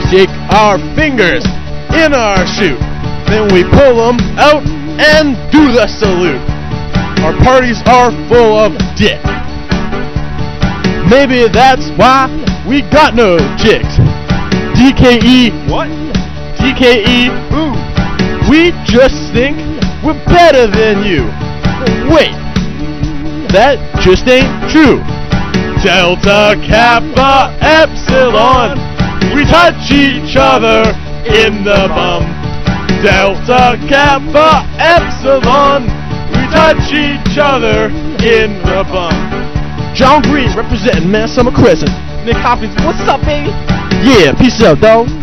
stick our fingers in our chute. Then we pull them out and do the salute. Our parties are full of dick. Maybe that's why we got no chicks. DKE. What? DKE. Ooh. We just think we're better than you. Wait, that just ain't true. Delta Kappa Epsilon, we touch each other in the bum. Delta Kappa Epsilon, we touch each other in the bum. John Green representing Man Summer Crescent. Nick Hopkins, what's up, baby? Yeah, peace out, dog.